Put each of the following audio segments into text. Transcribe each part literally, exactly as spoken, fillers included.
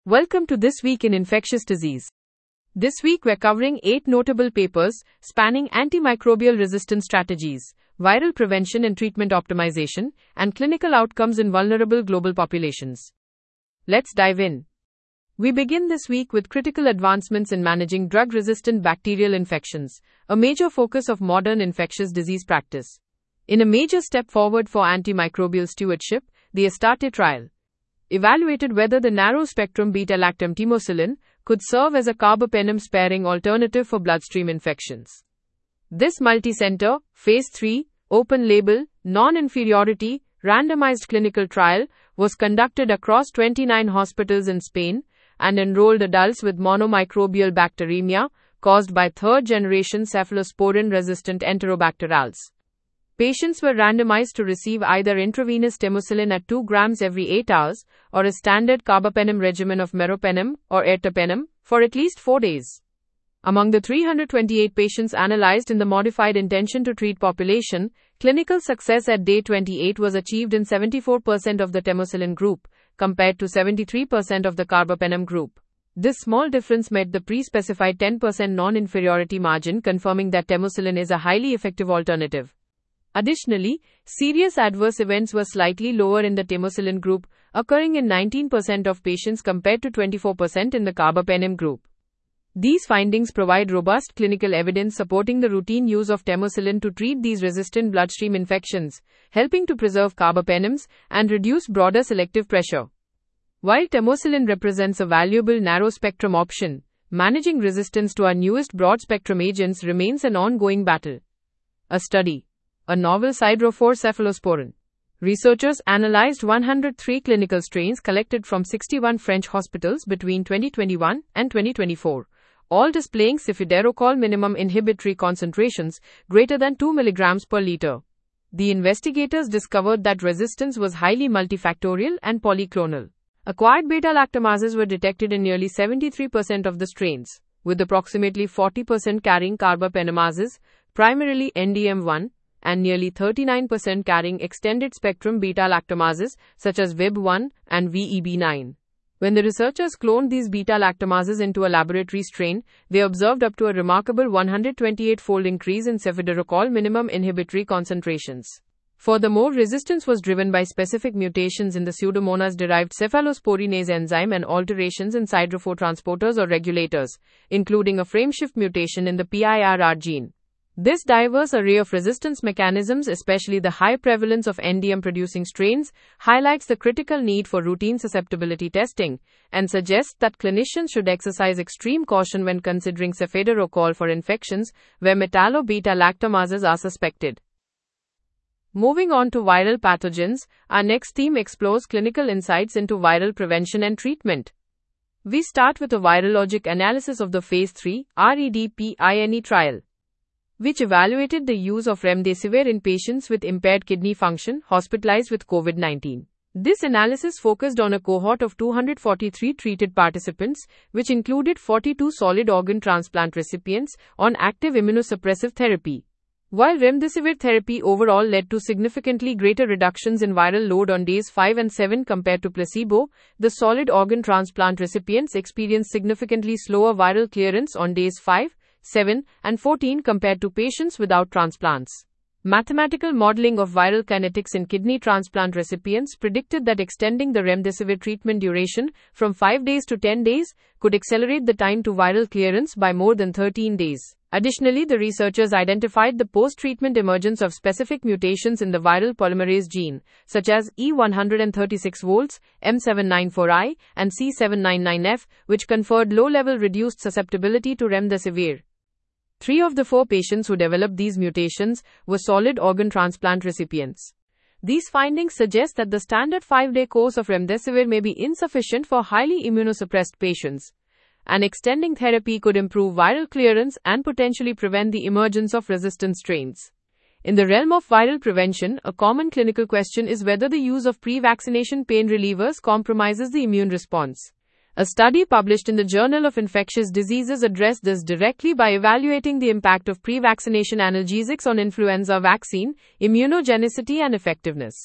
Welcome to This Week in Infectious Disease. This week we're covering eight notable papers spanning antimicrobial resistance strategies, viral prevention and treatment optimization, and clinical outcomes in vulnerable global populations. Let's dive in. We begin this week with critical advancements in managing drug-resistant bacterial infections, a major focus of modern infectious disease practice. In a major step forward for antimicrobial stewardship, the ASTARTE trial evaluated whether the narrow-spectrum beta-lactam temocillin could serve as a carbapenem-sparing alternative for bloodstream infections. This multi-center, phase three, open-label, non-inferiority, randomized clinical trial was conducted across twenty-nine hospitals in Spain and enrolled adults with monomicrobial bacteremia caused by third-generation cephalosporin-resistant Enterobacter. Patients were randomized to receive either intravenous temocillin at two grams every eight hours or a standard carbapenem regimen of meropenem or ertapenem for at least four days. Among the three hundred twenty-eight patients analyzed in the modified intention to treat population, clinical success at day twenty-eight was achieved in seventy-four percent of the temocillin group, compared to seventy-three percent of the carbapenem group. This small difference met the pre-specified ten percent non-inferiority margin, confirming that temocillin is a highly effective alternative. Additionally, serious adverse events were slightly lower in the temocillin group, occurring in nineteen percent of patients compared to twenty-four percent in the carbapenem group. These findings provide robust clinical evidence supporting the routine use of temocillin to treat these resistant bloodstream infections, helping to preserve carbapenems and reduce broader selective pressure. While temocillin represents a valuable narrow-spectrum option, managing resistance to our newest broad-spectrum agents remains an ongoing battle. A study, a novel siderophore cephalosporin. Researchers analyzed one hundred three clinical strains collected from sixty-one French hospitals between twenty twenty-one and twenty twenty-four, all displaying cefiderocol minimum inhibitory concentrations greater than two milligrams per liter. The investigators discovered that resistance was highly multifactorial and polyclonal. Acquired beta-lactamases were detected in nearly seventy-three percent of the strains, with approximately forty percent carrying carbapenemases, primarily N D M one, and nearly thirty-nine percent carrying extended-spectrum beta-lactamases, such as V I B one and V E B nine. When the researchers cloned these beta-lactamases into a laboratory strain, they observed up to a remarkable one hundred twenty-eight-fold increase in cefiderocol minimum inhibitory concentrations. Furthermore, resistance was driven by specific mutations in the Pseudomonas-derived cephalosporinase enzyme and alterations in siderophore transporters or regulators, including a frameshift mutation in the P I R R gene. This diverse array of resistance mechanisms, especially the high prevalence of N D M-producing strains, highlights the critical need for routine susceptibility testing and suggests that clinicians should exercise extreme caution when considering cefiderocol for infections where metallo-beta-lactamases are suspected. Moving on to viral pathogens, our next theme explores clinical insights into viral prevention and treatment. We start with a virologic analysis of the phase three REDPINE trial, which evaluated the use of remdesivir in patients with impaired kidney function hospitalized with COVID nineteen. This analysis focused on a cohort of two hundred forty-three treated participants, which included forty-two solid organ transplant recipients on active immunosuppressive therapy. While remdesivir therapy overall led to significantly greater reductions in viral load on days five and seven compared to placebo, the solid organ transplant recipients experienced significantly slower viral clearance on days five, seven, and fourteen compared to patients without transplants. Mathematical modeling of viral kinetics in kidney transplant recipients predicted that extending the remdesivir treatment duration from five days to ten days could accelerate the time to viral clearance by more than thirteen days. Additionally, the researchers identified the post-treatment emergence of specific mutations in the viral polymerase gene, such as E one thirty-six volts, M seven ninety-four I, and C seven ninety-nine F, which conferred low-level reduced susceptibility to remdesivir. Three of the four patients who developed these mutations were solid organ transplant recipients. These findings suggest that the standard five-day course of remdesivir may be insufficient for highly immunosuppressed patients, and extending therapy could improve viral clearance and potentially prevent the emergence of resistant strains. In the realm of viral prevention, a common clinical question is whether the use of pre-vaccination pain relievers compromises the immune response. A study published in the Journal of Infectious Diseases addressed this directly by evaluating the impact of pre-vaccination analgesics on influenza vaccine, immunogenicity and effectiveness.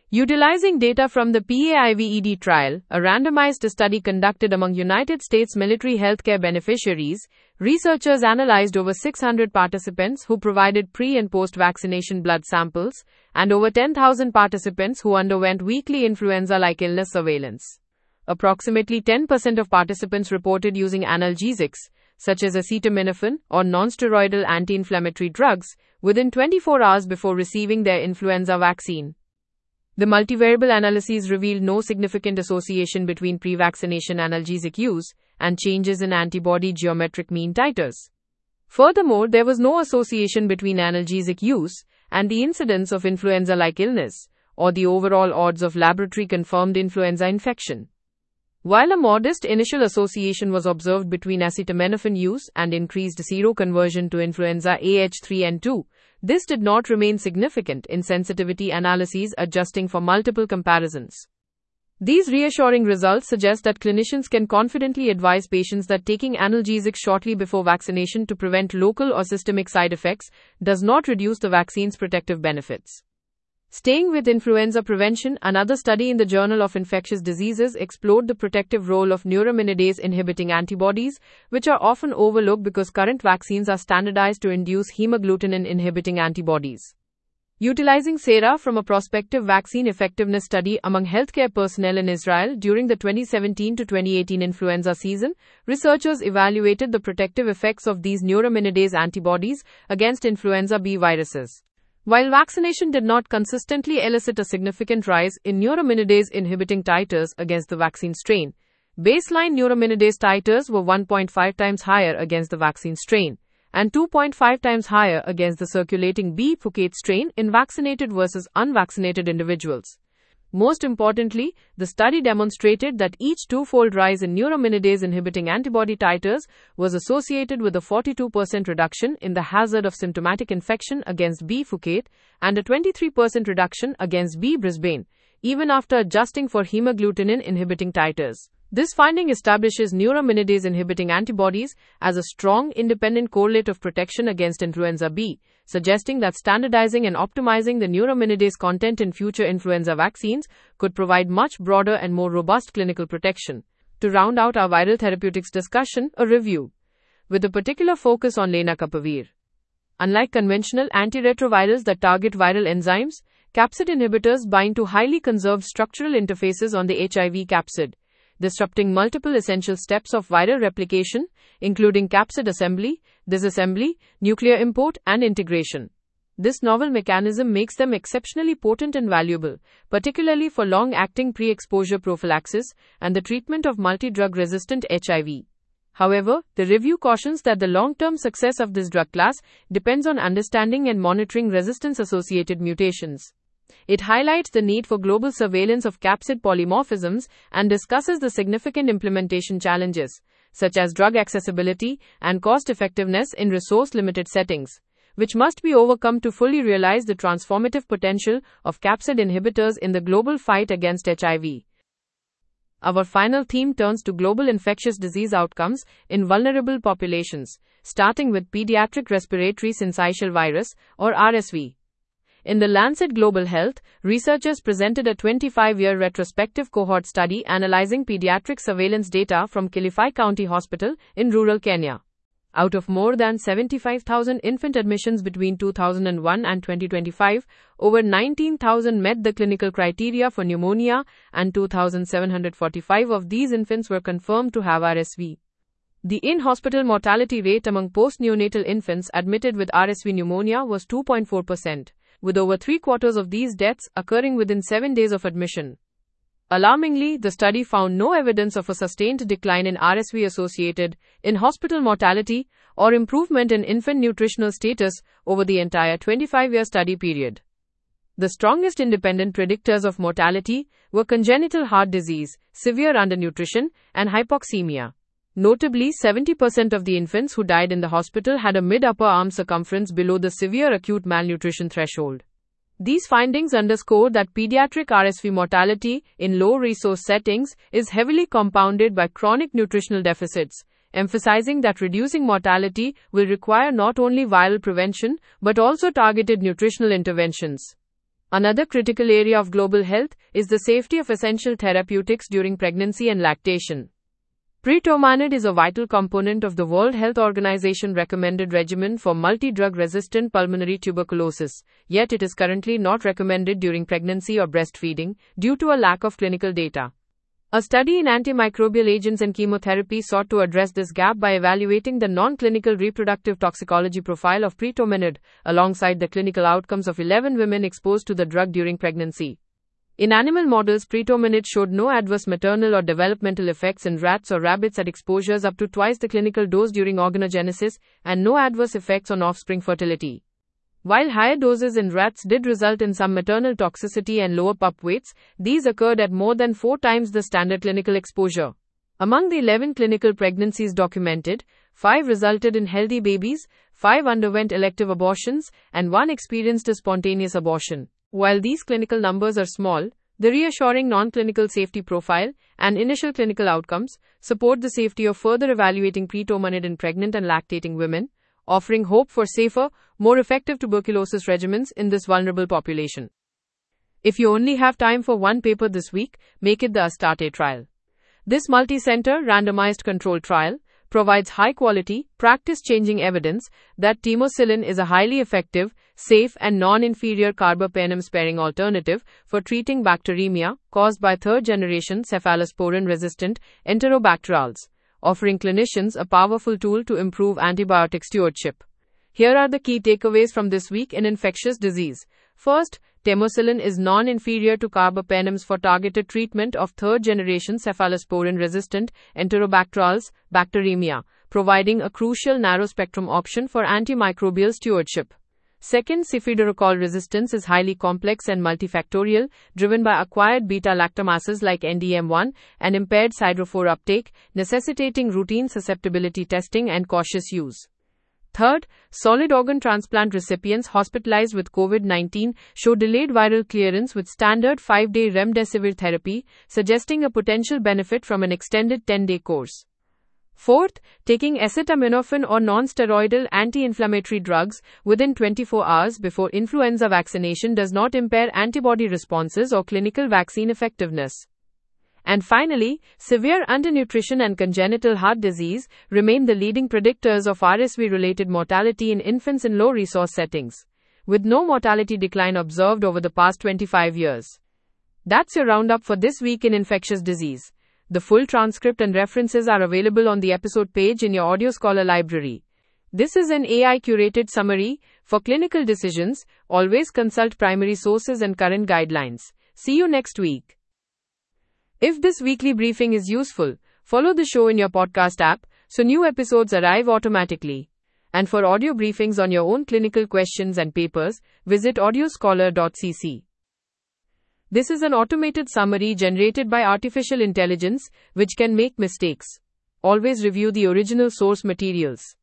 Utilizing data from the PAIVED trial, a randomized study conducted among United States military healthcare beneficiaries, researchers analyzed over six hundred participants who provided pre- and post-vaccination blood samples, and over ten thousand participants who underwent weekly influenza-like illness surveillance. Approximately ten percent of participants reported using analgesics, such as acetaminophen or non-steroidal anti-inflammatory drugs, within twenty-four hours before receiving their influenza vaccine. The multivariable analyses revealed no significant association between pre-vaccination analgesic use and changes in antibody geometric mean titers. Furthermore, there was no association between analgesic use and the incidence of influenza-like illness, or the overall odds of laboratory-confirmed influenza infection. While a modest initial association was observed between acetaminophen use and increased seroconversion to influenza A H three N two, this did not remain significant in sensitivity analyses adjusting for multiple comparisons. These reassuring results suggest that clinicians can confidently advise patients that taking analgesics shortly before vaccination to prevent local or systemic side effects does not reduce the vaccine's protective benefits. Staying with influenza prevention, another study in the Journal of Infectious Diseases explored the protective role of neuraminidase-inhibiting antibodies, which are often overlooked because current vaccines are standardized to induce hemagglutinin-inhibiting antibodies. Utilizing sera from a prospective vaccine effectiveness study among healthcare personnel in Israel during the twenty seventeen to twenty eighteen influenza season, researchers evaluated the protective effects of these neuraminidase antibodies against influenza B viruses. While vaccination did not consistently elicit a significant rise in neuraminidase-inhibiting titers against the vaccine strain, baseline neuraminidase titers were one point five times higher against the vaccine strain, and two point five times higher against the circulating B Phuket strain in vaccinated versus unvaccinated individuals. Most importantly, the study demonstrated that each two-fold rise in neuraminidase-inhibiting antibody titers was associated with a forty-two percent reduction in the hazard of symptomatic infection against B Phuket and a twenty-three percent reduction against B Brisbane, even after adjusting for hemagglutinin-inhibiting titers. This finding establishes neuraminidase-inhibiting antibodies as a strong independent correlate of protection against influenza B, suggesting that standardizing and optimizing the neuraminidase content in future influenza vaccines could provide much broader and more robust clinical protection. To round out our viral therapeutics discussion, a review with a particular focus on lenacapavir. Unlike conventional antiretrovirals that target viral enzymes, capsid inhibitors bind to highly conserved structural interfaces on the H I V capsid, disrupting multiple essential steps of viral replication, including capsid assembly, disassembly, nuclear import, and integration. This novel mechanism makes them exceptionally potent and valuable, particularly for long-acting pre-exposure prophylaxis and the treatment of multi-drug-resistant H I V. However, the review cautions that the long-term success of this drug class depends on understanding and monitoring resistance-associated mutations. It highlights the need for global surveillance of capsid polymorphisms and discusses the significant implementation challenges, such as drug accessibility and cost-effectiveness in resource-limited settings, which must be overcome to fully realize the transformative potential of capsid inhibitors in the global fight against H I V. Our final theme turns to global infectious disease outcomes in vulnerable populations, starting with pediatric respiratory syncytial virus, or R S V. In the Lancet Global Health, researchers presented a twenty-five-year retrospective cohort study analyzing pediatric surveillance data from Kilifi County Hospital in rural Kenya. Out of more than seventy-five thousand infant admissions between two thousand one and twenty twenty-five, over nineteen thousand met the clinical criteria for pneumonia, and two thousand seven hundred forty-five of these infants were confirmed to have R S V. The in-hospital mortality rate among post-neonatal infants admitted with R S V pneumonia was two point four percent. With over three-quarters of these deaths occurring within seven days of admission. Alarmingly, the study found no evidence of a sustained decline in R S V-associated in-hospital mortality or improvement in infant nutritional status over the entire twenty-five-year study period. The strongest independent predictors of mortality were congenital heart disease, severe undernutrition, and hypoxemia. Notably, seventy percent of the infants who died in the hospital had a mid-upper arm circumference below the severe acute malnutrition threshold. These findings underscore that pediatric R S V mortality in low-resource settings is heavily compounded by chronic nutritional deficits, emphasizing that reducing mortality will require not only viral prevention but also targeted nutritional interventions. Another critical area of global health is the safety of essential therapeutics during pregnancy and lactation. Pretomanid is a vital component of the World Health Organization recommended regimen for multi-drug resistant pulmonary tuberculosis, yet it is currently not recommended during pregnancy or breastfeeding due to a lack of clinical data. A study in antimicrobial agents and chemotherapy sought to address this gap by evaluating the non-clinical reproductive toxicology profile of pretomanid, alongside the clinical outcomes of eleven women exposed to the drug during pregnancy. In animal models, pretomanid showed no adverse maternal or developmental effects in rats or rabbits at exposures up to twice the clinical dose during organogenesis, and no adverse effects on offspring fertility. While higher doses in rats did result in some maternal toxicity and lower pup weights, these occurred at more than four times the standard clinical exposure. Among the eleven clinical pregnancies documented, five resulted in healthy babies, five underwent elective abortions, and one experienced a spontaneous abortion. While these clinical numbers are small, the reassuring non-clinical safety profile and initial clinical outcomes support the safety of further evaluating pretomanid in pregnant and lactating women, offering hope for safer, more effective tuberculosis regimens in this vulnerable population. If you only have time for one paper this week, make it the ASTARTE trial. This multi-center, randomized controlled trial provides high-quality, practice-changing evidence that temocillin is a highly effective, safe and non-inferior carbapenem-sparing alternative for treating bacteremia caused by third-generation cephalosporin-resistant Enterobacterales, offering clinicians a powerful tool to improve antibiotic stewardship. Here are the key takeaways from this week in infectious disease. First, temocillin is non-inferior to carbapenems for targeted treatment of third-generation cephalosporin-resistant Enterobacterales bacteremia, providing a crucial narrow-spectrum option for antimicrobial stewardship. Second, cefiderocol resistance is highly complex and multifactorial, driven by acquired beta-lactamases like N D M one and impaired siderophore uptake, necessitating routine susceptibility testing and cautious use. Third, solid organ transplant recipients hospitalized with COVID nineteen show delayed viral clearance with standard five-day remdesivir therapy, suggesting a potential benefit from an extended ten-day course. Fourth, taking acetaminophen or non-steroidal anti-inflammatory drugs within twenty-four hours before influenza vaccination does not impair antibody responses or clinical vaccine effectiveness. And finally, severe undernutrition and congenital heart disease remain the leading predictors of R S V-related mortality in infants in low-resource settings, with no mortality decline observed over the past twenty-five years. That's your roundup for this week in infectious disease. The full transcript and references are available on the episode page in your Audio Scholar library. This is an A I-curated summary. For clinical decisions, always consult primary sources and current guidelines. See you next week. If this weekly briefing is useful, follow the show in your podcast app so new episodes arrive automatically. And for audio briefings on your own clinical questions and papers, visit audio scholar dot c c. This is an automated summary generated by artificial intelligence, which can make mistakes. Always review the original source materials.